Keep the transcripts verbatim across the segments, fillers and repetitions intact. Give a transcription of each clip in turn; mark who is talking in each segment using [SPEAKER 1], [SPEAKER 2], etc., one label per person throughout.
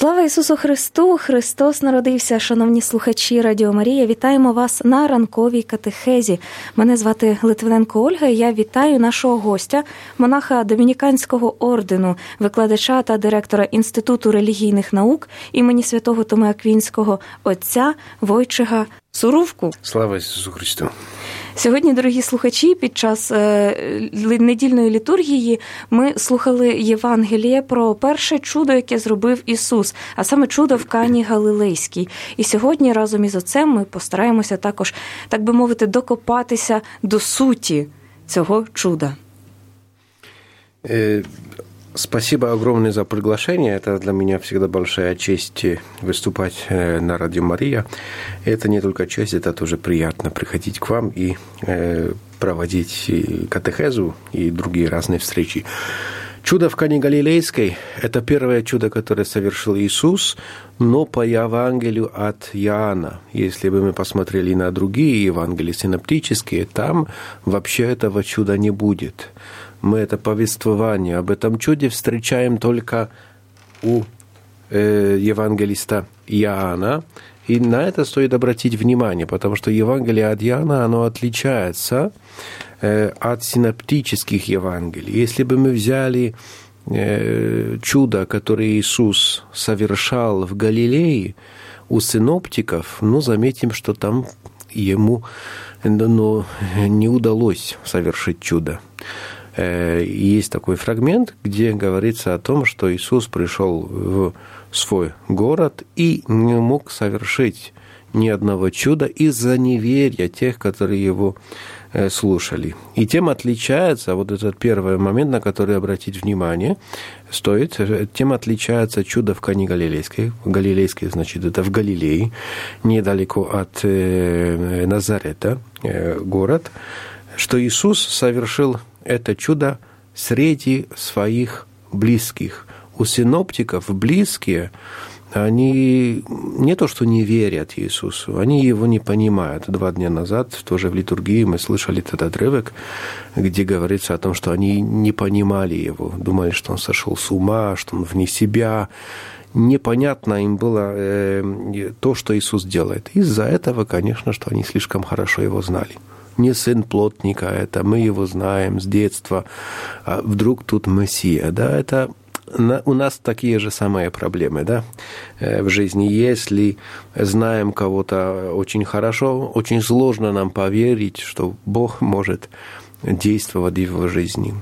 [SPEAKER 1] Слава Ісусу Христу! Христос народився, шановні слухачі Радіо Марія. Вітаємо вас на ранковій катехезі. Мене звати Литвиненко Ольга, і я вітаю нашого гостя, монаха Домініканського ордену, викладача та директора Інституту релігійних наук імені Святого Томи Аквінського, отця Войчега Сурувку.
[SPEAKER 2] Слава Ісусу Христу!
[SPEAKER 1] Сьогодні, дорогі слухачі, під час е, недільної літургії ми слухали Євангеліє про перше чудо, яке зробив Ісус, а саме чудо в Кані Галилейській. І сьогодні разом із отцем ми постараємося також, так би мовити, докопатися до суті цього чуда.
[SPEAKER 2] Е... Спасибо огромное за приглашение. Это для меня всегда большая честь выступать на Радио Мария. Это не только честь, это тоже приятно приходить к вам и проводить катехезу и другие разные встречи. Чудо в Кане Галилейской – это первое чудо, которое совершил Иисус, но по Евангелию от Иоанна. Если бы мы посмотрели на другие Евангелия синоптические, там вообще этого чуда не будет. Мы это повествование об этом чуде встречаем только у э, евангелиста Иоанна. И на это стоит обратить внимание, потому что Евангелие от Иоанна, оно отличается э, от синоптических Евангелий. Если бы мы взяли э, чудо, которое Иисус совершал в Галилее у синоптиков, ну, заметим, что там ему ну, не удалось совершить чудо. Есть такой фрагмент, где говорится о том, что Иисус пришел в свой город и не мог совершить ни одного чуда из-за неверия тех, которые его слушали. И тем отличается, вот этот первый момент, на который обратить внимание стоит, тем отличается чудо в Кане Галилейской. Галилейской, значит, это в Галилее, недалеко от Назарета, город, что Иисус совершил это чудо среди своих близких. У синоптиков близкие, они не то что не верят Иисусу, они его не понимают. Два дня назад, тоже в литургии, мы слышали этот отрывок, где говорится о том, что они не понимали его, думали, что он сошел с ума, что он вне себя. Непонятно им было э, то, что Иисус делает. Из-за этого, конечно, что они слишком хорошо его знали. Не сын плотника, это мы его знаем с детства, а вдруг тут Мессия, да, это у нас такие же самые проблемы, да, в жизни. Если знаем кого-то очень хорошо, очень сложно нам поверить, что Бог может действовать в его жизни.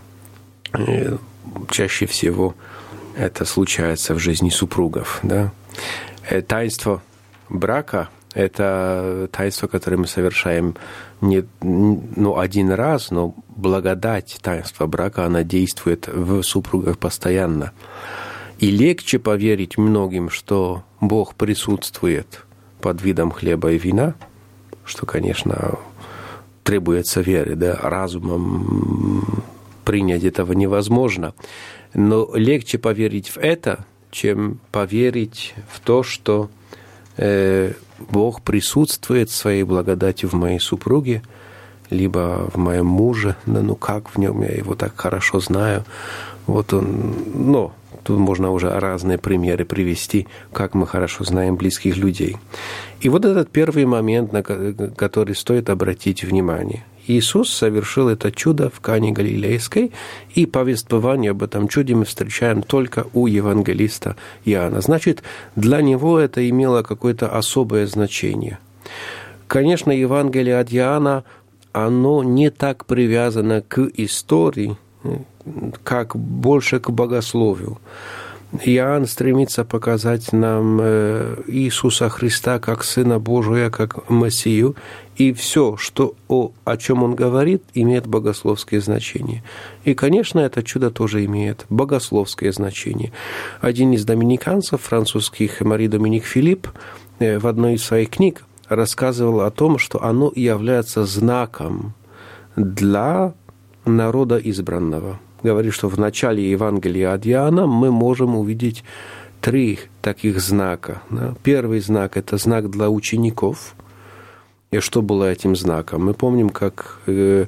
[SPEAKER 2] Чаще всего это случается в жизни супругов, да. Таинство брака – это таинство, которое мы совершаем не ну, один раз, но благодать таинства брака, она действует в супругах постоянно. И легче поверить многим, что Бог присутствует под видом хлеба и вина, что, конечно, требуется веры, да, разумом принять этого невозможно. Но легче поверить в это, чем поверить в то, что э, Бог присутствует своей благодатью в моей супруге, либо в моем муже, да, ну как в нем, я его так хорошо знаю. Вот он, ну, тут можно уже разные примеры привести, как мы хорошо знаем близких людей. И вот этот первый момент, на который стоит обратить внимание. Иисус совершил это чудо в Кане Галилейской, и повествование об этом чуде мы встречаем только у евангелиста Иоанна. Значит, для него это имело какое-то особое значение. Конечно, Евангелие от Иоанна, оно не так привязано к истории, как больше к богословию. Иоанн стремится показать нам Иисуса Христа как Сына Божия, как Мессию, и все, что, о, о чем он говорит, имеет богословское значение. И, конечно, это чудо тоже имеет богословское значение. Один из доминиканцев французских, Мари Доминик Филипп, в одной из своих книг рассказывал о том, что оно является знаком для народа избранного. Говорит, что в начале Евангелия от Иоанна мы можем увидеть три таких знака. Первый знак – это знак для учеников. И что было этим знаком? Мы помним, как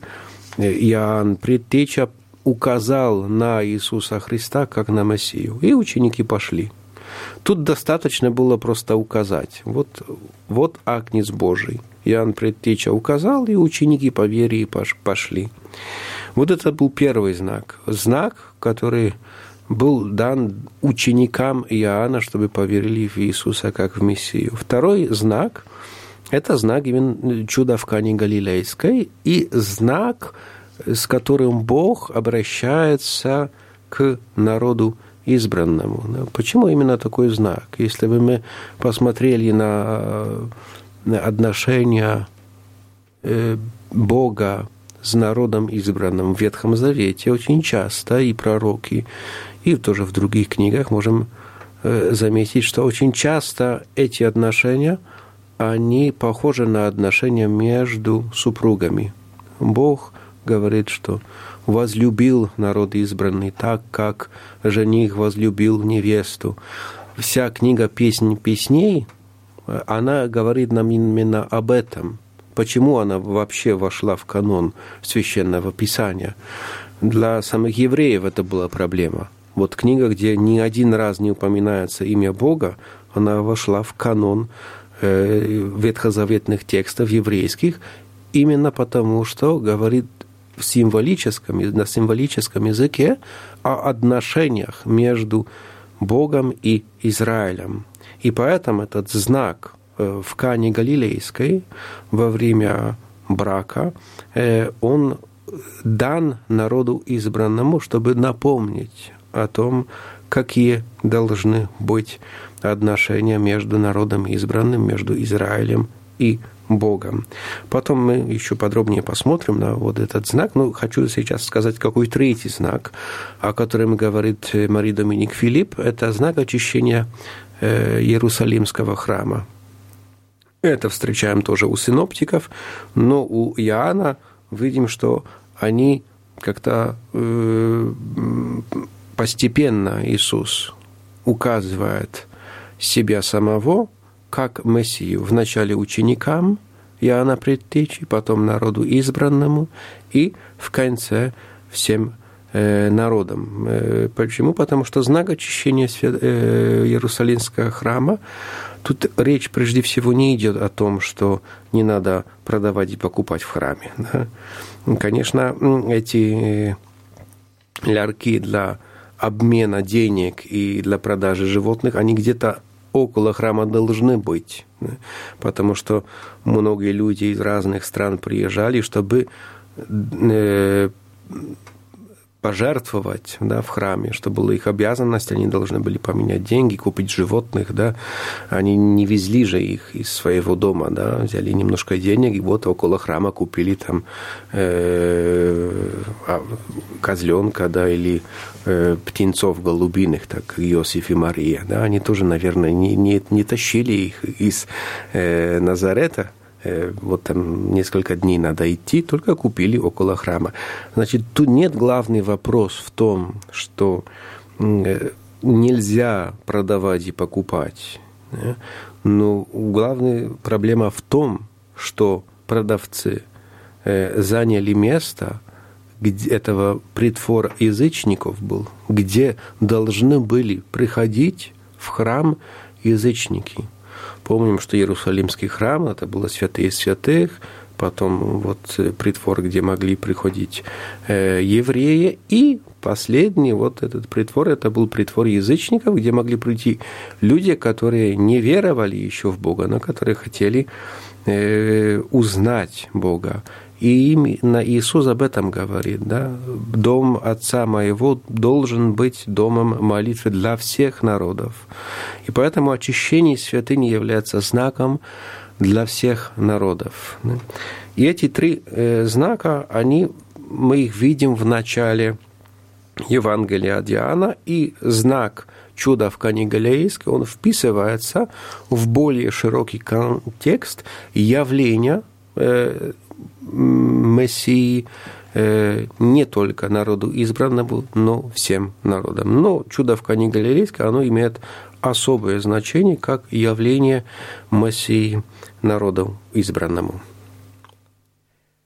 [SPEAKER 2] Иоанн Предтеча указал на Иисуса Христа как на Мессию. И ученики пошли. Тут достаточно было просто указать. Вот, вот Агнец Божий. Иоанн Предтеча указал, и ученики по вере пошли. Вот это был первый знак. Знак, который был дан ученикам Иоанна, чтобы поверили в Иисуса как в Мессию. Второй знак – это знак именно чуда в Кане Галилейской и знак, с которым Бог обращается к народу избранному. Почему именно такой знак? Если бы мы посмотрели на отношения Бога с народом избранным в Ветхом Завете, очень часто и пророки, и тоже в других книгах можем заметить, что очень часто эти отношения, они похожи на отношения между супругами. Бог говорит, что возлюбил народ избранный так, как жених возлюбил невесту. Вся книга «Песнь песней», она говорит нам именно об этом. Почему она вообще вошла в канон Священного Писания? Для самих евреев это была проблема. Вот книга, где ни один раз не упоминается имя Бога, она вошла в канон ветхозаветных текстов еврейских, именно потому, что говорит в символическом, на символическом языке о отношениях между Богом и Израилем. И поэтому этот знак в Кане Галилейской во время брака, он дан народу избранному, чтобы напомнить о том, какие должны быть отношения между народом избранным, между Израилем и Богом. Потом мы еще подробнее посмотрим на вот этот знак. Но хочу сейчас сказать, какой третий знак, о котором говорит Мария Доминик Филипп. Это знак очищения Иерусалимского храма. Это встречаем тоже у синоптиков, но у Иоанна видим, что они как-то э, постепенно Иисус указывает себя самого как Мессию. Вначале ученикам Иоанна Предтечи, потом народу избранному и в конце всем э, народам. Э, почему? Потому что знак очищения э, Иерусалимского храма, тут речь прежде всего не идет о том, что не надо продавать и покупать в храме. Да? Конечно, эти ларьки для обмена денег и для продажи животных, они где-то около храма должны быть, потому что многие люди из разных стран приезжали, чтобы пожертвовать, да, в храме, что была их обязанность, они должны были поменять деньги, купить животных, да, они не везли же их из своего дома, да, взяли немножко денег, и вот около храма купили там э, козленка, да, или э, птенцов голубиных, так, Иосиф и Мария, да, они тоже, наверное, не, не, не тащили их из э, Назарета, вот там несколько дней надо идти, только купили около храма. Значит, тут нет главный вопрос в том, что нельзя продавать и покупать. Но главная проблема в том, что продавцы заняли место, где этого притвор язычников был, где должны были приходить в храм язычники. Помним, что Иерусалимский храм, это было святые святых, потом вот притвор, где могли приходить евреи, и последний вот этот притвор, это был притвор язычников, где могли прийти люди, которые не веровали еще в Бога, но которые хотели узнать Бога. И именно Иисус об этом говорит, да? Дом Отца Моего должен быть домом молитвы для всех народов. И поэтому очищение святыни является знаком для всех народов. И эти три знака, они, мы их видим в начале Евангелия от Иоанна, и знак чуда в Кане Галилейской, он вписывается в более широкий контекст явления Мессии не только народу избранному, но всем народам. Но чудо в Кане Галилейской, оно имеет особое значение как явление Мессии народу избранному.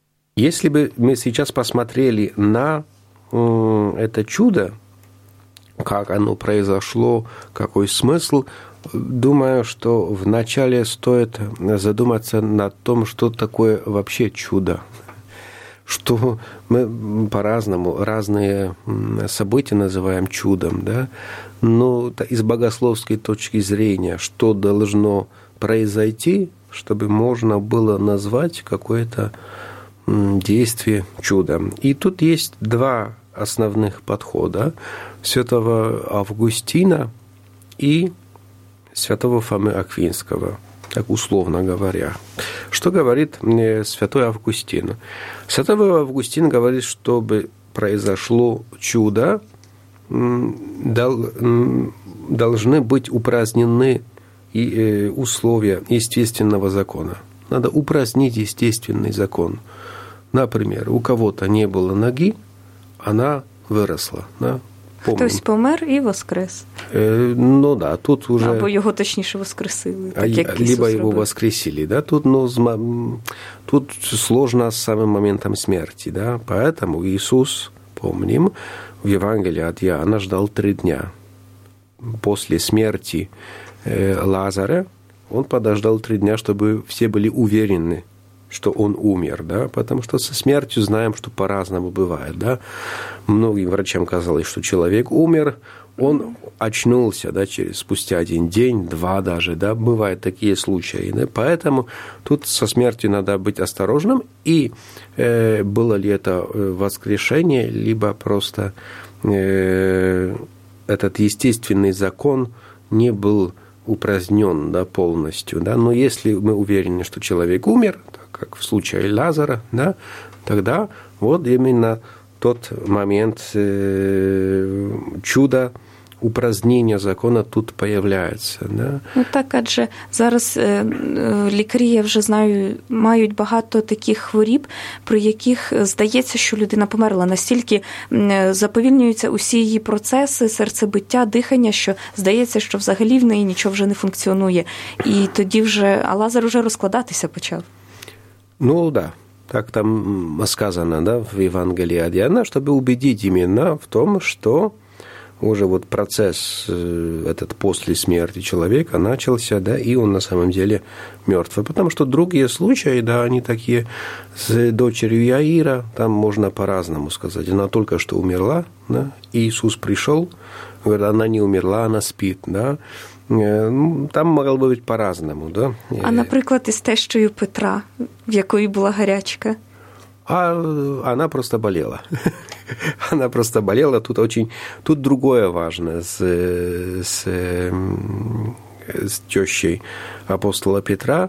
[SPEAKER 2] Если бы мы сейчас посмотрели на это чудо, как оно произошло, какой смысл. Думаю, что вначале стоит задуматься над том, что такое вообще чудо. Что мы по-разному, разные события называем чудом, да? Но из богословской точки зрения, что должно произойти, чтобы можно было назвать какое-то действие чудом. И тут есть два основных подхода: святого Августина и святого Фомы Аквинского, так условно говоря. Что говорит мне святой Августин? Святой Августин говорит, чтобы произошло чудо, должны быть упразднены условия естественного закона. Надо упразднить естественный закон. Например, у кого-то не было ноги, она выросла. Да?
[SPEAKER 1] Хтось помер і воскрес.
[SPEAKER 2] Э, ну да, тут уже...
[SPEAKER 1] Або його, точніше, воскресили. Так, як
[SPEAKER 2] либо его
[SPEAKER 1] робив.
[SPEAKER 2] воскресили. Да? Тут, ну, тут сложно с самым моментом смерти. Да? Поэтому Иисус, помним, в Евангелии от Иоанна ждал три дня. После смерти Лазаря он подождал три дня, чтобы все были уверены, что он умер, да, потому что со смертью знаем, что по-разному бывает, да. Многим врачам казалось, что человек умер, он очнулся, да, через, спустя один день, два даже, да, бывают такие случаи, да, поэтому тут со смертью надо быть осторожным, и э, было ли это воскрешение, либо просто э, этот естественный закон не был упразднен, да, полностью, да, но если мы уверены, что человек умер, как в случае Лазаря, да, тогда вот именно тот момент э, чуда, упразднення закона тут появляється. Да?
[SPEAKER 1] Ну так, адже зараз лікарі, я вже знаю, мають багато таких хворіб, при яких здається, що людина померла. Настільки заповільнюються усі її процеси, серцебиття, дихання, що здається, що взагалі в неї нічого вже не функціонує. І тоді вже, а Лазар вже розкладатися почав.
[SPEAKER 2] Ну, да. Так там сказано, да, в Евангелии от Иоанна, чтобы убедить именно в том, что уже вот процесс этот после смерти человека начался, да, и он на самом деле мертвый. Потому что другие случаи, да, они такие, с дочерью Яира, там можно по-разному сказать. Она только что умерла, да, и Иисус пришел, говорит, она не умерла, она спит, да. Там могло бути по-разному, да?
[SPEAKER 1] А, наприклад, із тещою Петра, в якої була гарячка?
[SPEAKER 2] А она просто болела. Она просто болела. Тут очень... Тут другое важно с, с, с тещей апостола Петра.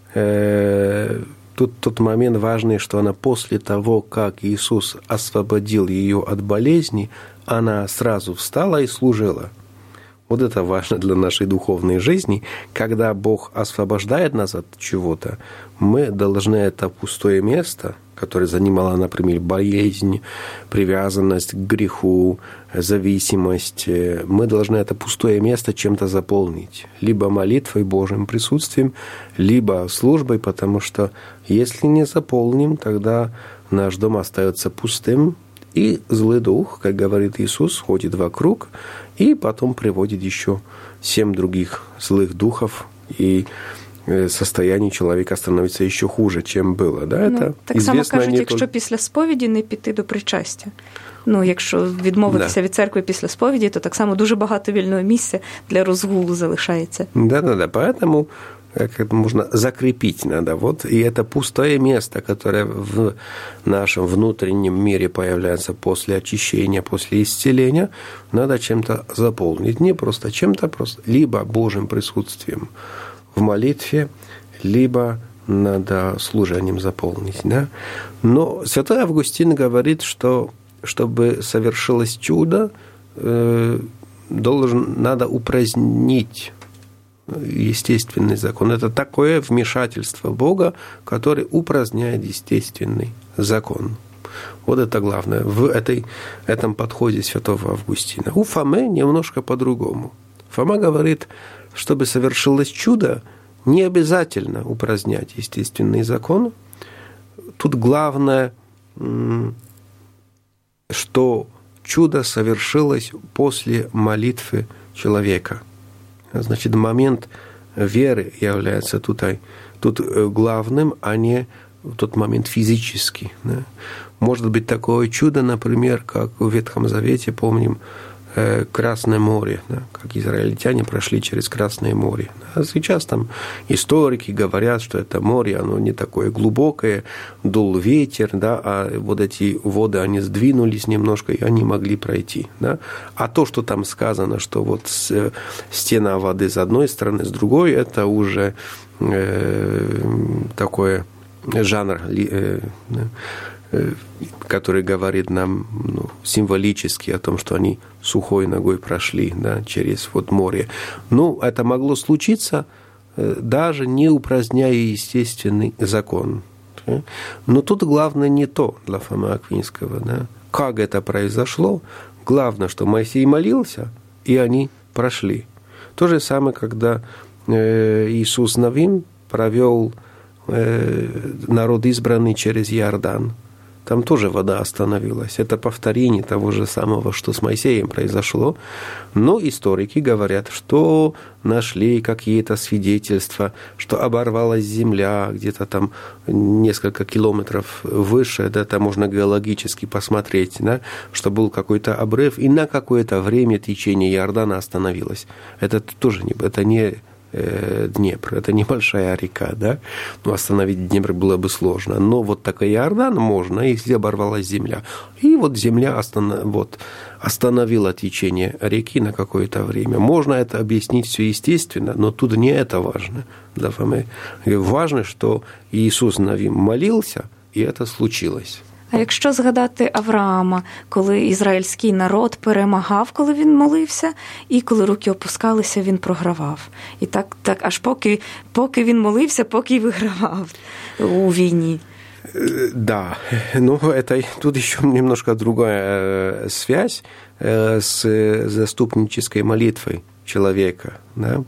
[SPEAKER 2] Тут тот момент важный, что она после того, как Иисус освободил ее от болезни, она сразу встала и служила. Вот это важно для нашей духовной жизни. Когда Бог освобождает нас от чего-то, мы должны это пустое место, которое занимало, например, болезнь, привязанность к греху, зависимость, мы должны это пустое место чем-то заполнить. Либо молитвой, Божьим присутствием, либо службой, потому что если не заполним, тогда наш дом остается пустым, и злый дух, как говорит Иисус, ходит вокруг и потом приводит еще семь других злых духов, и состояние чоловіка становиться ще хуже, чим було. Да?
[SPEAKER 1] Ну, так само кажуть, не якщо то... після сповіді не піти до причастя. Ну, якщо відмовитися да. від церкви після сповіді, то так само дуже багато вільного місця для розгулу залишається.
[SPEAKER 2] Да-да-да, поэтому как это можно закрепить надо. Вот, и это пустое место, которое в нашем внутреннем мире появляется после очищения, после исцеления, надо чем-то заполнить. Не просто чем-то, просто либо Божьим присутствием в молитве, либо надо служением заполнить. Да? Но святой Августин говорит, что чтобы совершилось чудо, э, должен, надо упразднить естественный закон. Это такое вмешательство Бога, который упраздняет естественный закон. Вот это главное в этой, этом подходе святого Августина. У Фомы немножко по-другому. Фома говорит, чтобы совершилось чудо, не обязательно упразднять естественный закон. Тут главное, что чудо совершилось после молитвы человека. Значит, момент веры является тут, тут главным, а не тот момент физический. Да? Может быть такое чудо, например, как в Ветхом Завете, помним, Красное море, да, как израильтяне прошли через Красное море. А сейчас там историки говорят, что это море, оно не такое глубокое, дул ветер, да, а вот эти воды, они сдвинулись немножко, и они могли пройти. Да. А то, что там сказано, что вот стена воды с одной стороны, с другой, это уже э, такой жанр, э, который говорит нам, ну, символически о том, что они сухой ногой прошли, да, через вот море. Ну, это могло случиться, даже не упраздняя естественный закон. Да? Но тут главное не то для Фомы Аквинского. Да? Как это произошло? Главное, что Моисей молился, и они прошли. То же самое, когда Иисус Навин провел народ избранный через Иордан. Там тоже вода остановилась. Это повторение того же самого, что с Моисеем произошло. Но историки говорят, что нашли какие-то свидетельства, что оборвалась земля где-то там несколько километров выше, да, там можно геологически посмотреть, да, что был какой-то обрыв, и на какое-то время течение Иордана остановилось. Это тоже не, это не Днепр, это небольшая река, да, но остановить Днепр было бы сложно, но вот такой Иордан можно, если оборвалась земля, и вот земля останов... вот, остановила течение реки на какое-то время. Можно это объяснить все естественно, но тут не это важно. Для Фомы важно, что Иисус Навин молился, и это случилось.
[SPEAKER 1] А якщо згадати Авраама, коли ізраїльський народ перемагав, коли він молився, і коли руки опускалися, він програвав. І так, так аж поки, поки він молився, поки й вигравав у війні.
[SPEAKER 2] Да, но это тут еще немножко другая связь с заступнической молитвой человека, да.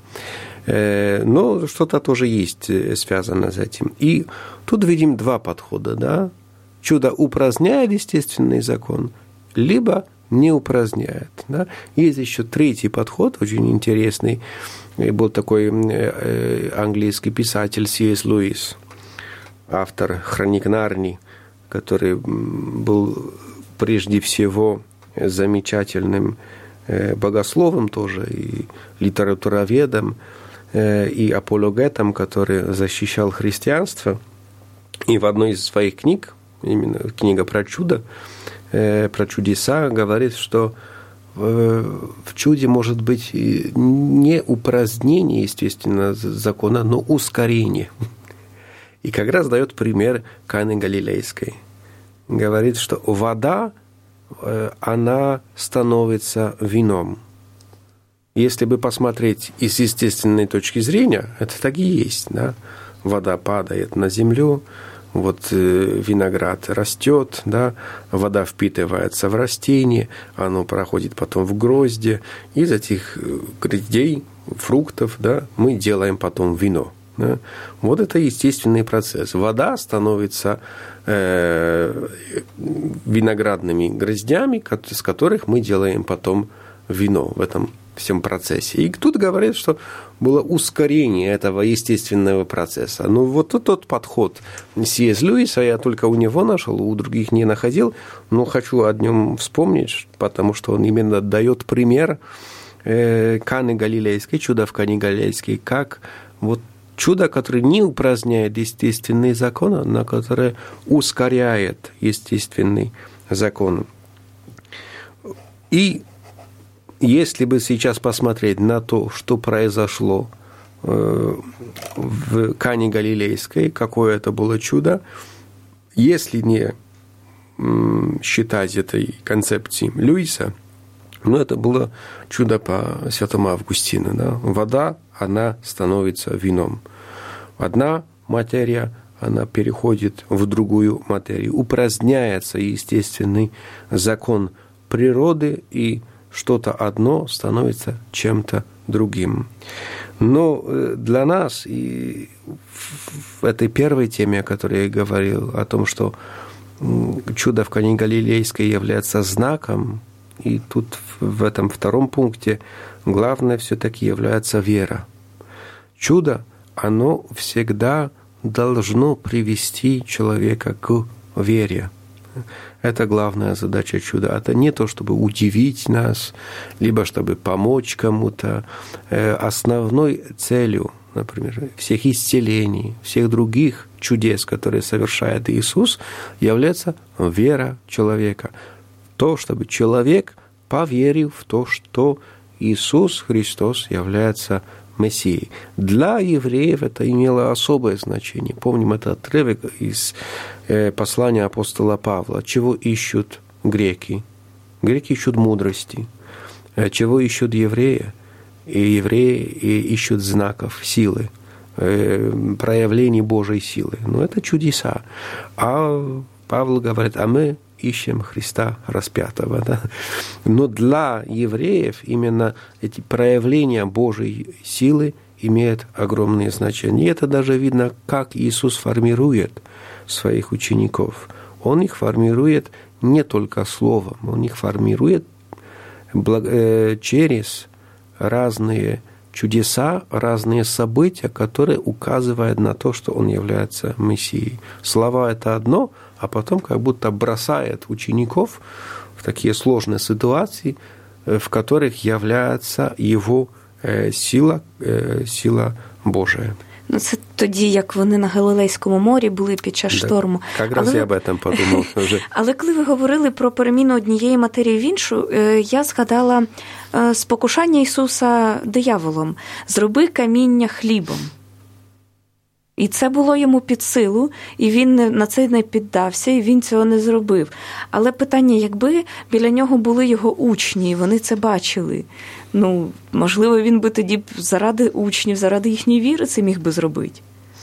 [SPEAKER 2] Но что-то тоже есть связано с этим. И тут видим два подхода, да. Чудо упраздняет естественный закон, либо не упраздняет. Да? Есть еще третий подход, очень интересный. Был такой английский писатель Си Эс Луис, автор «Хроник Нарнии», который был прежде всего замечательным богословом тоже, и литературоведом, и апологетом, который защищал христианство. И в одной из своих книг, именно книга про чудо, э, про чудеса, говорит, что э, в чуде может быть не упразднение, естественно, закона, но ускорение. И как раз дает пример Каны Галилейской. Говорит, что вода, э, она становится вином. Если бы посмотреть из естественной точки зрения, это так и есть, да? Вода падает на землю, вот виноград растет, да, вода впитывается в растение, оно проходит потом в грозди, из этих гроздей, фруктов, да, мы делаем потом вино. Да. Вот это естественный процесс. Вода становится э, виноградными гроздями, с которых мы делаем потом вино в этом всем процессе. И тут говорят, что было ускорение этого естественного процесса. Ну, вот тот, тот подход Си Эс Льюиса я только у него нашел, у других не находил, но хочу о нем вспомнить, потому что он именно дает пример э, Каны Галилейской, чудо в Кане Галилейской, как вот чудо, которое не упраздняет естественный закон, но которое ускоряет естественный закон. И если бы сейчас посмотреть на то, что произошло в Кане Галилейской, какое это было чудо, если не считать этой концепции Льюиса, ну, это было чудо по святому Августину. Да? Вода, она становится вином. Одна материя, она переходит в другую материю. Упраздняется естественный закон природы, и что-то одно становится чем-то другим. Но для нас, и в этой первой теме, о которой я говорил, о том, что чудо в Кане Галилейской является знаком и тут в этом втором пункте главное все-таки является вера. Чудо, оно всегда должно привести человека к вере. Это главная задача чуда. Это не то, чтобы удивить нас, либо чтобы помочь кому-то. Основной целью, например, всех исцелений, всех других чудес, которые совершает Иисус, является вера человека. То, чтобы человек поверил в то, что Иисус Христос является Мессией. Для евреев это имело особое значение. Помним этот отрывок из послания апостола Павла. Чего ищут греки? Греки ищут мудрости. Чего ищут евреи? И евреи ищут знаков силы, проявлений Божьей силы. Но это чудеса. А Павел говорит, а мы ищем Христа распятого. Да? Но для евреев именно эти проявления Божьей силы имеют огромное значение. И это даже видно, как Иисус формирует своих учеников. Он их формирует не только словом, он их формирует через разные чудеса, разные события, которые указывают на то, что он является Мессией. Слова – это одно, а потом как будто бросает учеников в такие сложные ситуации, в которых является его сила, сила Божия.
[SPEAKER 1] Ну, це тоді, як вони на Галилейському морі були під час да, шторму.
[SPEAKER 2] Якраз але... я об этом подумав вже.
[SPEAKER 1] Але коли ви говорили про переміну однієї матерії в іншу, я згадала спокушання Ісуса дияволом. «Зроби каміння хлібом». І це було йому під силу, і він на це не піддався, і він цього не зробив. Але питання, якби біля нього були його учні, і вони це бачили, ну, можливо, він би тоді заради учнів, заради їхньої віри це міг би зробити?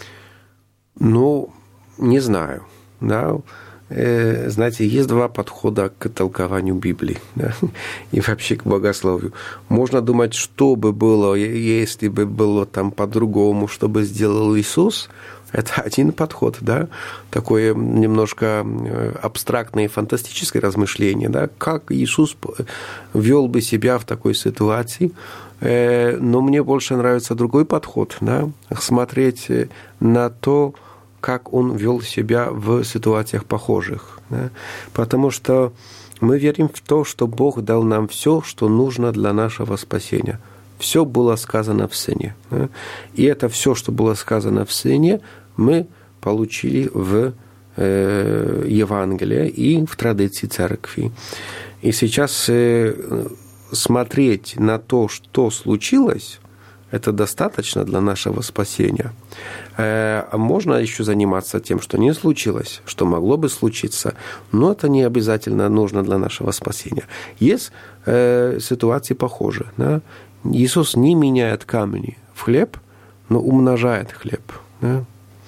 [SPEAKER 2] Ну, не знаю. Да? Знаете, есть два подхода к толкованию Библии, да? И вообще к богословию. Можно думать, что бы было, если бы было там по-другому, что бы сделал Иисус. Это один подход, да? Такое немножко абстрактное и фантастическое размышление, да? Как Иисус вел бы себя в такой ситуации. Но мне больше нравится другой подход, да? Смотреть на то, как он вел себя в ситуациях похожих. Да? Потому что мы верим в то, что Бог дал нам все, что нужно для нашего спасения. Все было сказано в Сыне. Да? И это все, что было сказано в Сыне, мы получили в э, Евангелии и в традиции Церкви. И сейчас э, смотреть на то, что случилось, это достаточно для нашего спасения. А можно еще заниматься тем, что не случилось, что могло бы случиться, но это не обязательно нужно для нашего спасения. Есть э, ситуации похожие. Да? Иисус не меняет камни в хлеб, но умножает хлеб. Да?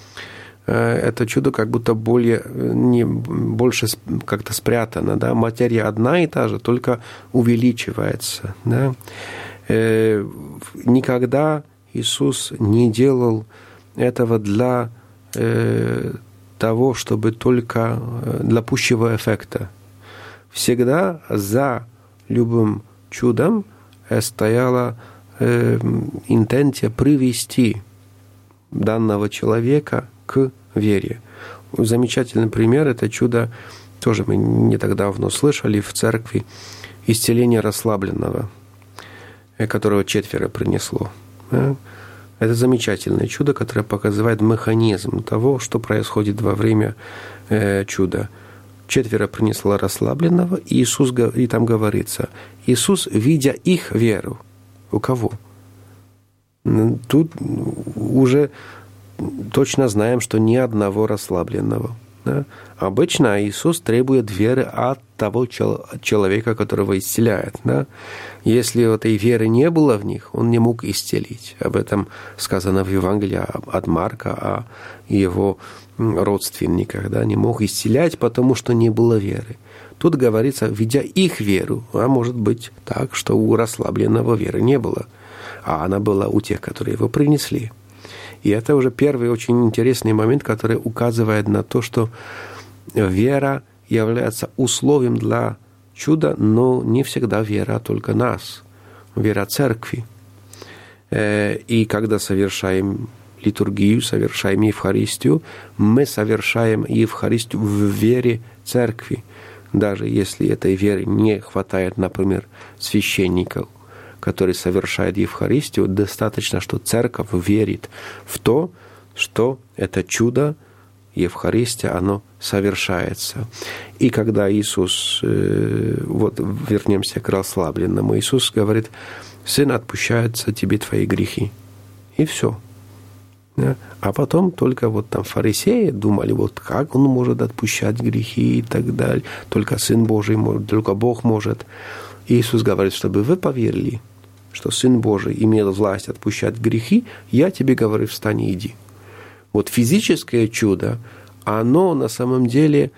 [SPEAKER 2] Это чудо как будто более, не, больше как-то спрятано. Да? Материя одна и та же, только увеличивается. Да? Никогда Иисус не делал этого для э, того, чтобы только для пущего эффекта. Всегда за любым чудом стояла э, интенция привести данного человека к вере. Замечательный пример – это чудо, тоже мы не так давно слышали в церкви, исцеление расслабленного, которого четверо принесло. Это замечательное чудо, которое показывает механизм того, что происходит во время чуда. Четверо принесло расслабленного, и Иисус, и там говорится, Иисус, видя их веру, у кого? Тут уже точно знаем, что ни одного расслабленного. Да? Обычно Иисус требует веры от того человека, которого исцеляет. Да? Если этой веры не было в них, он не мог исцелить. Об этом сказано в Евангелии от Марка, о его родственниках. Да? Не мог исцелять, потому что не было веры. Тут говорится, видя их веру, а может быть так, что у расслабленного веры не было, а она была у тех, которые его принесли. И это уже первый очень интересный момент, который указывает на то, что вера является условием для чудо, но не всегда вера только нас, вера церкви. И когда совершаем литургию, совершаем Евхаристию, мы совершаем Евхаристию в вере церкви. Даже если этой веры не хватает, например, священников, которые совершают Евхаристию, достаточно, что церковь верит в то, что это чудо, Евхаристия, оно совершается. И когда Иисус, вот вернемся к расслабленному, Иисус говорит: «Сын, отпущаются тебе твои грехи». И все. А потом только вот там фарисеи думали, вот как он может отпущать грехи и так далее. Только Сын Божий может, только Бог может. И Иисус говорит, чтобы вы поверили, что Сын Божий имел власть отпущать грехи, я тебе говорю, встань и иди. Вот физическое чудо, оно на самом деле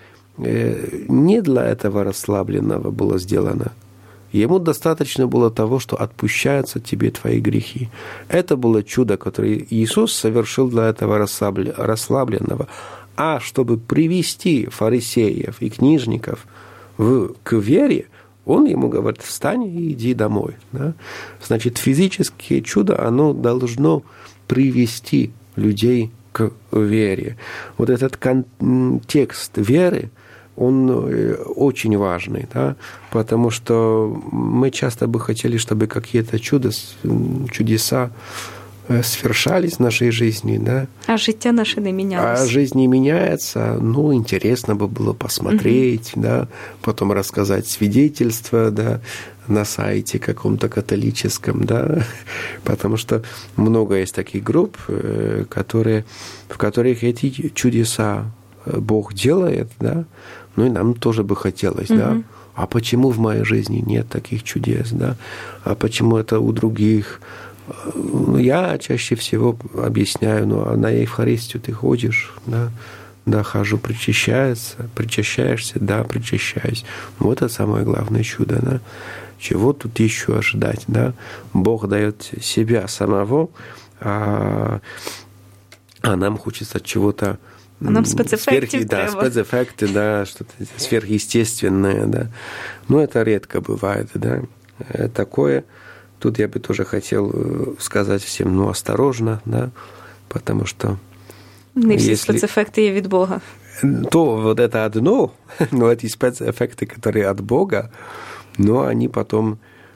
[SPEAKER 2] не для этого расслабленного было сделано. Ему достаточно было того, что отпущаются тебе твои грехи. Это было чудо, которое Иисус совершил для этого расслабленного. А чтобы привести фарисеев и книжников в, к вере, он ему говорит: встань и иди домой. Да? Значит, физическое чудо, оно должно привести людей к вере. Вот этот контекст веры, он очень важный, да? Потому что мы часто бы хотели, чтобы какие-то чудо, чудеса свершались в нашей жизни, да?
[SPEAKER 1] А життя наше не менялось.
[SPEAKER 2] А жизнь не меняется, ну, интересно бы было посмотреть, угу. да, потом рассказать свидетельство, да, на сайте каком-то католическом, да, потому что много есть таких групп, которые, в которых эти чудеса Бог делает, да, ну и нам тоже бы хотелось, угу. да. А почему в моей жизни нет таких чудес, да? А почему это у других? Я чаще всего объясняю, ну, а на Евхаристию ты ходишь, да? Да, хожу, причащается, причащаешься, да, причащаюсь. Вот это самое главное чудо, да? Чего тут еще ожидать, да? Бог дает себя самого, а, а нам хочется чего-то.
[SPEAKER 1] А нам спецэффекты,
[SPEAKER 2] да, спецэффекты, да, что-то сверхъестественное, да. Но это редко бывает, да. Такое. Тут я бы тоже хотел сказать всем, ну, осторожно, да, потому что...
[SPEAKER 1] Не все если... спецэффекты есть от Бога.
[SPEAKER 2] То вот это одно, но эти спецэффекты, которые от Бога, но они потом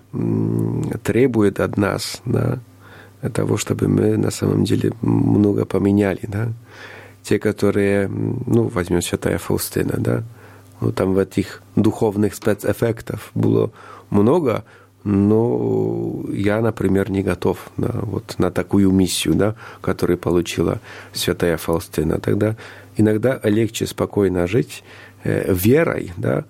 [SPEAKER 2] требуют от нас, да, того, чтобы мы на самом деле много поменяли, да. Те, которые, ну, возьмем святая Фаустина, да, ну, там в этих духовных спецэффектов было много, но я, например, не готов на, вот, на такую миссию, да, которую получила святая Фаустина. Тогда иногда легче спокойно жить э, верой, да,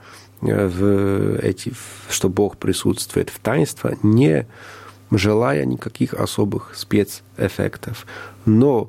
[SPEAKER 2] в эти, что Бог присутствует в таинстве, не желая никаких особых спецэффектов. Но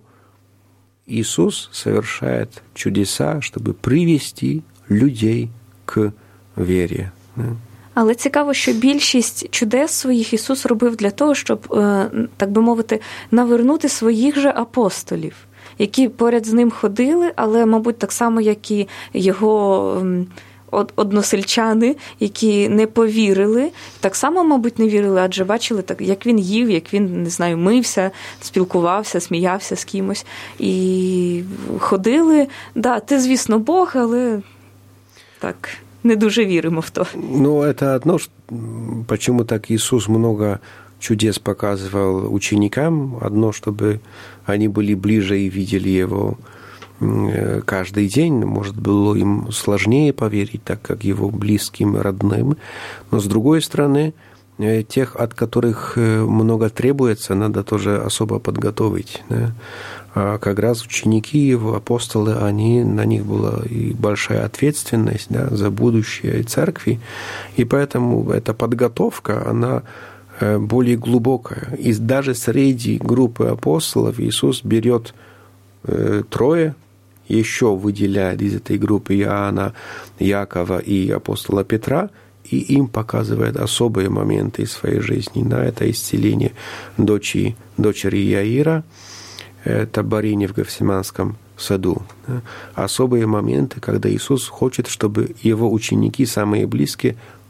[SPEAKER 2] Иисус совершает чудеса, чтобы привести людей к вірі.
[SPEAKER 1] Але цікаво, що більшість чудес своїх Ісус робив для того, щоб, так би мовити, навернути своїх же апостолів, які поряд з ним ходили, але, мабуть, так само, як і його односельчани, які не повірили, так само, мабуть, не вірили, адже бачили, так, як він їв, як він, не знаю, мився, спілкувався, сміявся з кимось. І ходили, да, ти, звісно, Бог, але так, не дуже віримо в то.
[SPEAKER 2] Ну, это одно, почему так Иисус много чудес показывал ученикам, одно, чтобы они были ближе и видели Его каждый день, может, было им сложнее поверить, так как его близким, родным. Но, с другой стороны, тех, от которых много требуется, надо тоже особо подготовить. Да? А как раз ученики его, апостолы, они, на них была и большая ответственность, да, за будущее церкви. И поэтому эта подготовка, она более глубокая. И даже среди группы апостолов Иисус берет трое, еще выделяет из этой группы Иоанна, Якова и апостола Петра, и им показывает особые моменты из своей жизни. Да, это исцеление дочери, дочери Яира, это борение в Гефсиманском саду. Да, особые моменты, когда Иисус хочет, чтобы его ученики, самые близкие,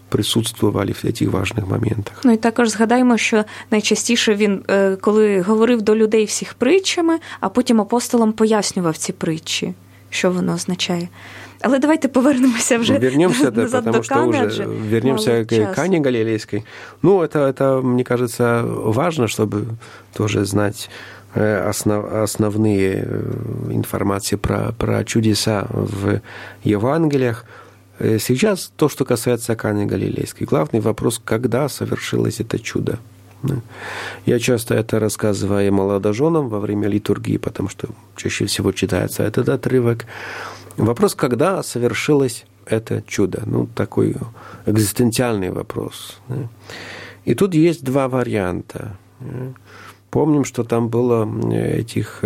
[SPEAKER 2] присутствовали в этих важных моментах.
[SPEAKER 1] Ну і також згадаємо, що найчастіше він, коли говорив до людей всіх притчами, а потім апостолам пояснював ці притчі, що воно означає. Але давайте повернемся уже
[SPEAKER 2] вернемся,
[SPEAKER 1] назад
[SPEAKER 2] да, потому
[SPEAKER 1] до
[SPEAKER 2] что
[SPEAKER 1] Каны,
[SPEAKER 2] уже вернемся к Кане Галилейской. Ну, это, это, мне кажется, важно, чтобы тоже знать основ, основные информации про, про чудеса в Евангелиях. Сейчас то, что касается Каны Галилейской. Главный вопрос, когда совершилось это чудо. Я часто это рассказываю молодоженам во время литургии, потому что чаще всего читается этот отрывок. Вопрос, когда совершилось это чудо? Ну, такой экзистенциальный вопрос. И тут есть два варианта. Помним, что там было этих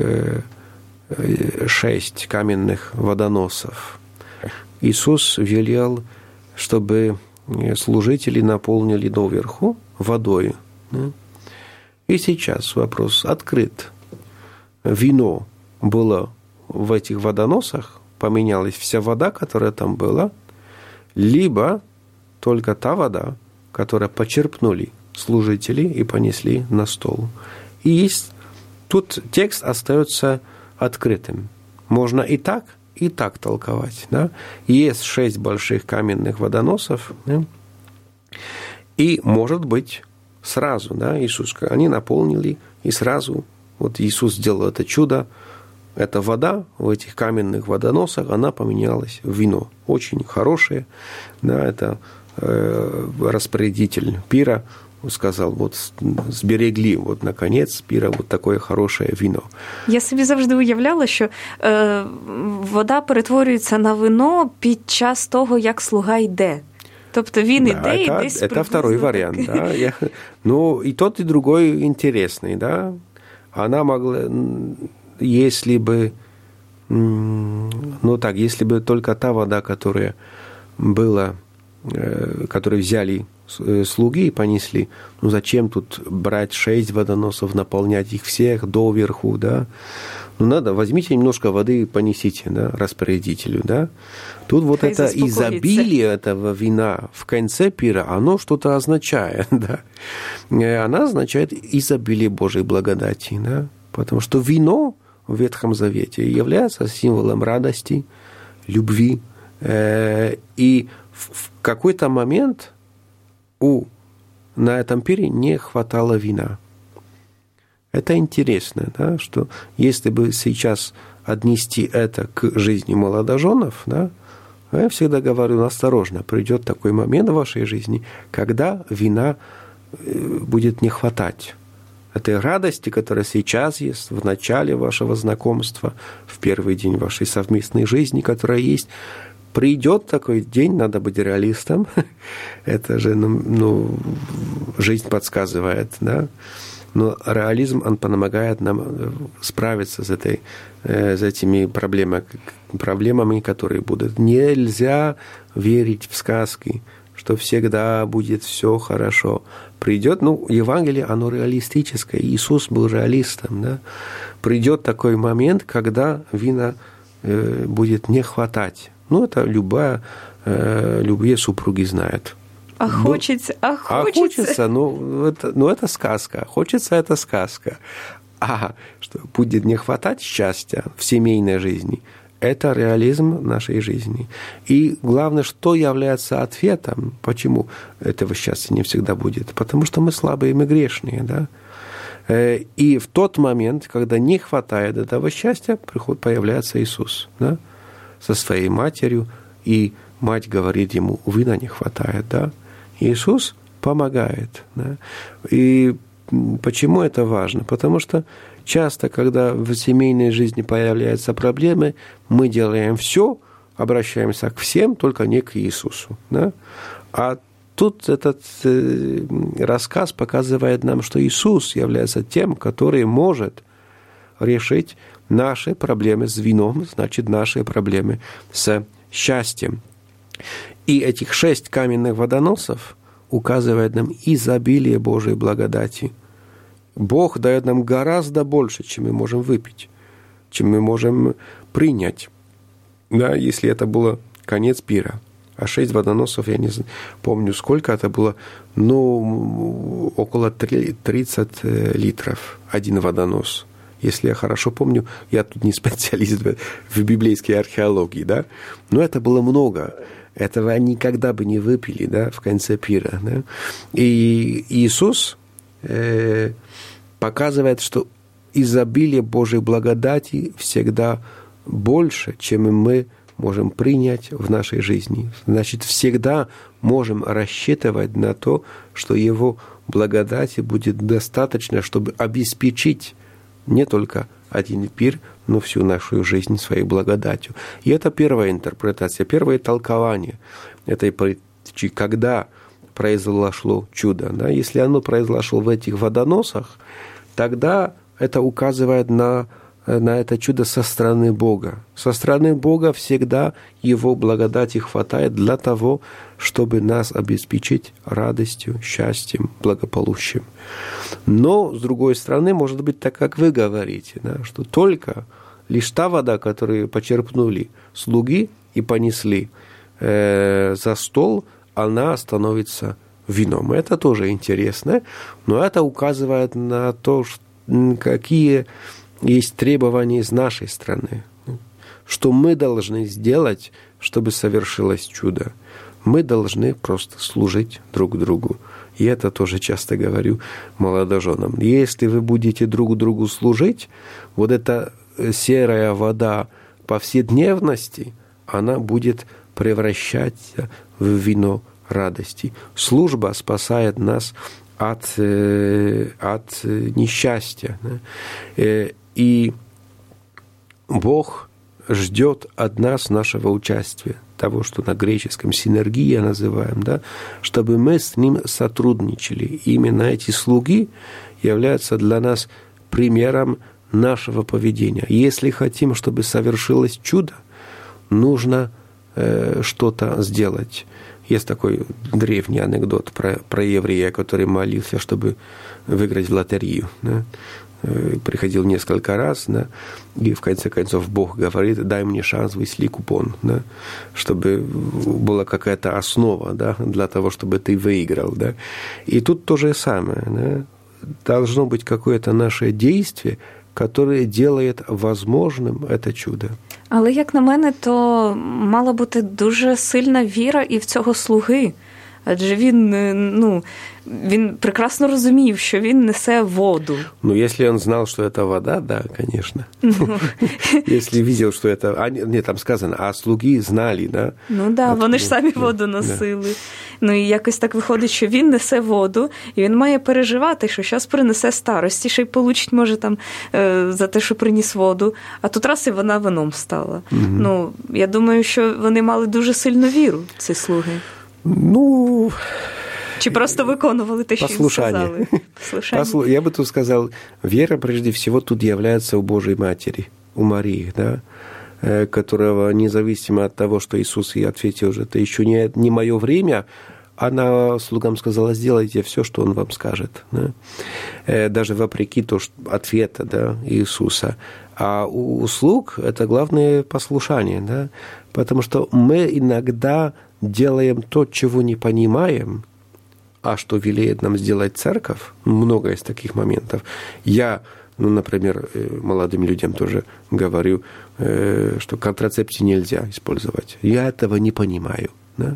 [SPEAKER 2] шесть каменных водоносов. Иисус велел, чтобы служители наполнили доверху водой. И сейчас вопрос открыт. Вино было в этих водоносах, поменялась вся вода, которая там была, либо только та вода, которую почерпнули служители и понесли на стол. И есть, тут текст остается открытым. Можно и так, и так толковать. Да? Есть шесть больших каменных водоносов, да? И, может быть, сразу, да, Иисус, они наполнили, и сразу вот Иисус сделал это чудо. Эта вода в этих каменных водоносах, она поменялась в вино. Очень хорошее. Да, это э, распорядитель пира сказал, вот зберегли, вот, наконец, пира вот такое хорошее вино.
[SPEAKER 1] Я собі завжди уявляла, що е, вода перетворюється на вино під час того, як слуга йде. Тобто він
[SPEAKER 2] да,
[SPEAKER 1] іде
[SPEAKER 2] это,
[SPEAKER 1] і десь...
[SPEAKER 2] Это второй вариант, да. Я, ну, и тот, и другой интересный, да. Она могла... Если бы, ну так, если бы только та вода, которая была, которую взяли слуги и понесли, ну зачем тут брать шесть водоносов, наполнять их всех доверху, да? Ну надо, возьмите немножко воды и понесите, да, распорядителю, да? Тут вот Хай это изобилие этого вина в конце пира, оно что-то означает, да? Она означает изобилие Божьей благодати, да? Потому что вино в Ветхом Завете является символом радости, любви. И в какой-то момент у, на этом пире не хватало вина. Это интересно, да, что если бы сейчас отнести это к жизни молодоженов, да, я всегда говорю, осторожно, придет такой момент в вашей жизни, когда вина будет не хватать. Этой радости, которая сейчас есть, в начале вашего знакомства, в первый день вашей совместной жизни, которая есть, придет такой день, надо быть реалистом. Это же, ну, жизнь подсказывает, да. Но реализм, он помогает нам справиться с, этой, с этими проблемами, проблемами, которые будут. Нельзя верить в сказки, что всегда будет все хорошо. Придет, ну, Евангелие, оно реалистическое. Иисус был реалистом, да. Придет такой момент, когда вина э, будет не хватать. Ну, это любая, э, любые супруги знают.
[SPEAKER 1] А ну, хочется, а хочется.
[SPEAKER 2] А хочется, ну это, ну, это сказка. Хочется, это сказка. А что будет не хватать счастья в семейной жизни, это реализм нашей жизни. И главное, что является ответом, почему этого счастья не всегда будет. Потому что мы слабые, мы грешные, да. И в тот момент, когда не хватает этого счастья, приходит, появляется Иисус, да, со своей матерью, и мать говорит ему, вина не хватает, да. Иисус помогает, да. И почему это важно? Потому что часто, когда в семейной жизни появляются проблемы, мы делаем все, обращаемся к всем, только не к Иисусу, да. А тут этот рассказ показывает нам, что Иисус является тем, который может решить наши проблемы с вином, значит, наши проблемы с счастьем. И этих шесть каменных водоносов указывает нам изобилие Божьей благодати. Бог дает нам гораздо больше, чем мы можем выпить, чем мы можем принять, да, если это был конец пира. А шесть водоносов, я не помню сколько это было, ну, около тридцать литров один водонос. Если я хорошо помню, я тут не специалист в библейской археологии, да, но это было много. Этого они никогда бы не выпили, да, в конце пира, да. И Иисус э, показывает, что изобилие Божьей благодати всегда больше, чем мы можем принять в нашей жизни. Значит, всегда можем рассчитывать на то, что Его благодати будет достаточно, чтобы обеспечить не только один пир, но всю нашу жизнь своей благодатью. И это первая интерпретация, первое толкование этой притчи, когда произошло чудо. Да? Если оно произошло в этих водоносах, тогда это указывает на, на это чудо со стороны Бога. Со стороны Бога всегда Его благодати хватает для того, чтобы нас обеспечить радостью, счастьем, благополучием. Но, с другой стороны, может быть так, как вы говорите, да, что только лишь та вода, которую почерпнули слуги и понесли э, за стол, она становится вином. Это тоже интересно, но это указывает на то, что, какие есть требования из нашей страны, что мы должны сделать, чтобы совершилось чудо. Мы должны просто служить друг другу. И это тоже часто говорю молодоженам. Если вы будете друг другу служить, вот эта серая вода повседневности, она будет превращаться в вино радости. Служба спасает нас от, от несчастья. И Бог ждет от нас нашего участия, того, что на греческом синергия называем, да, чтобы мы с Ним сотрудничали. И именно эти слуги являются для нас примером нашего поведения. Если хотим, чтобы совершилось чудо, нужно э, что-то сделать. Есть такой древний анекдот про, про еврея, который молился, чтобы выиграть в лотерею. Да? Приходил несколько раз, да, и в конце концов Бог говорит: дай мне шанс, высли купон, да, чтобы была какая-то основа, да, для того, чтобы ты выиграл. Да. И тут то же самое. Да. Должно быть какое-то наше действие, которое делает возможным это чудо.
[SPEAKER 1] Але, як на мене, то мала бути дуже сильна віра і в цього слуги. Адже він, ну, він прекрасно розумів, що він несе воду.
[SPEAKER 2] Ну, если он знал, что это вода, да, конечно. Если видел, что это... Нет, там сказано, а слуги знали, да?
[SPEAKER 1] Ну, да, вони ж самі воду носили. Ну, і якось так виходить, що він несе воду, і він має переживати, що зараз принесе старості, ще й получить, може, там, за те, що приніс воду. А тут раз і вона вином стала. Ну, я думаю, що вони мали дуже сильну віру, ці слуги.
[SPEAKER 2] Ну...
[SPEAKER 1] Чи просто виконували те, що їм сказали? Послушание.
[SPEAKER 2] Послу... Я бы тут сказал, вера, прежде всего, тут является у Божьей Матери, у Марии, да, которого, независимо от того, что Иисус ей ответил, что это еще не, не мое время, она слугам сказала: сделайте все, что Он вам скажет. Да? Даже вопреки то, что ответа, да, Иисуса. А у слуг это главное послушание, да? Потому что мы иногда делаем то, чего не понимаем, а что велеет нам сделать церковь. Много из таких моментов. Я, ну, например, молодым людям тоже говорю, что контрацепцию нельзя использовать. Я этого не понимаю. Да?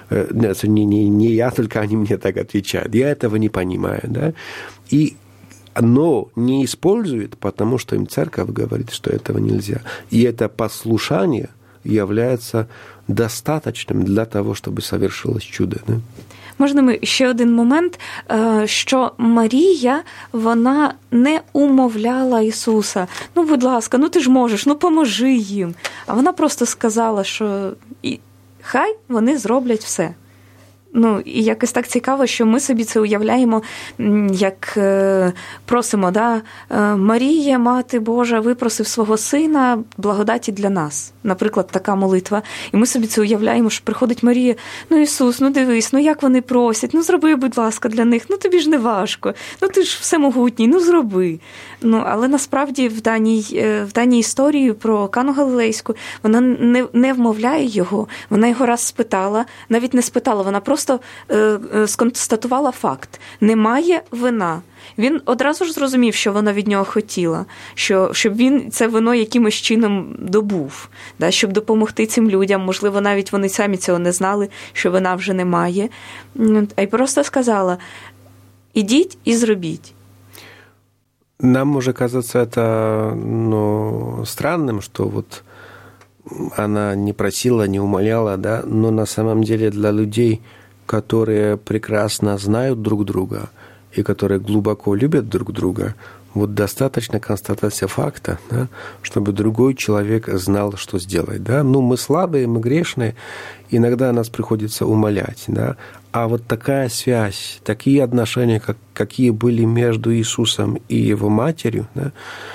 [SPEAKER 2] Не, не, не я, только они мне так отвечают. Я этого не понимаю. Да? И, но не используют, потому что им церковь говорит, что этого нельзя. И это послушание является достаточным для того, чтобы совершилось чудо. Да?
[SPEAKER 1] Можна ми ще один момент, що Марія, вона не умовляла Ісуса. Ну, будь ласка, ну ти ж можеш, ну поможи їм. А вона просто сказала, що хай вони зроблять все. Ну, і якось так цікаво, що ми собі це уявляємо, як просимо, да? Марія, Мати Божа, випросив свого сина благодаті для нас. Наприклад, така молитва. І ми собі це уявляємо, що приходить Марія, ну, Ісус, ну, дивись, ну, як вони просять, ну, зроби, будь ласка, для них, ну, тобі ж не важко, ну, ти ж всемогутній, ну, зроби. Ну, але насправді в даній, в даній історії про Кану Галилейську вона не, не вмовляє його, вона його раз спитала, навіть не спитала, вона просто Просто е, е, сконстатувала факт. Немає вина. Він одразу ж зрозумів, що вона від нього хотіла, що, щоб він це вино якимось чином добув, да, щоб допомогти цим людям. Можливо, навіть вони самі цього не знали, що вина вже немає. А й просто сказала, ідіть і зробіть.
[SPEAKER 2] Нам может казаться это, ну, странным, что вот она не просила, не умоляла, да, но на самом деле для людей, которые прекрасно знают друг друга и которые глубоко любят друг друга, вот достаточно констатация факта, да, чтобы другой человек знал, что сделать. Да? Ну, мы слабые, мы грешные, иногда нас приходится умолять. Да? А вот такая связь, такие отношения, как, какие были между Иисусом и Его Матерью, да,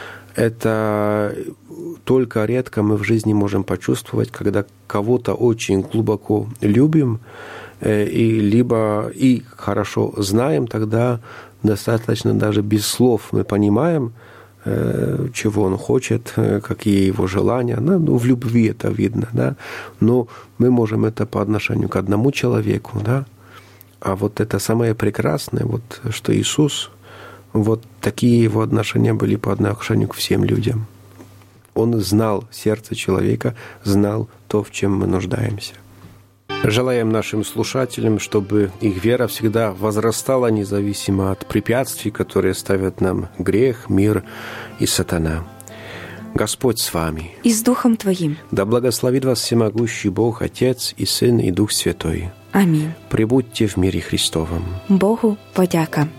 [SPEAKER 2] это только редко мы в жизни можем почувствовать, когда кого-то очень глубоко любим, и либо и хорошо знаем, тогда достаточно даже без слов мы понимаем, чего он хочет, какие его желания. Ну, в любви это видно, да. Но мы можем это по отношению к одному человеку, да. А вот это самое прекрасное, вот, что Иисус, вот такие его отношения были по отношению к всем людям. Он знал сердце человека, знал то, в чем мы нуждаемся. Желаем нашим слушателям, чтобы их вера всегда возрастала независимо от препятствий, которые ставят нам грех, мир и сатана. Господь с вами.
[SPEAKER 1] И с Духом Твоим.
[SPEAKER 2] Да благословит вас всемогущий Бог, Отец и Сын и Дух Святой.
[SPEAKER 1] Аминь.
[SPEAKER 2] Прибудьте в мире Христовом.
[SPEAKER 1] Богу подяка.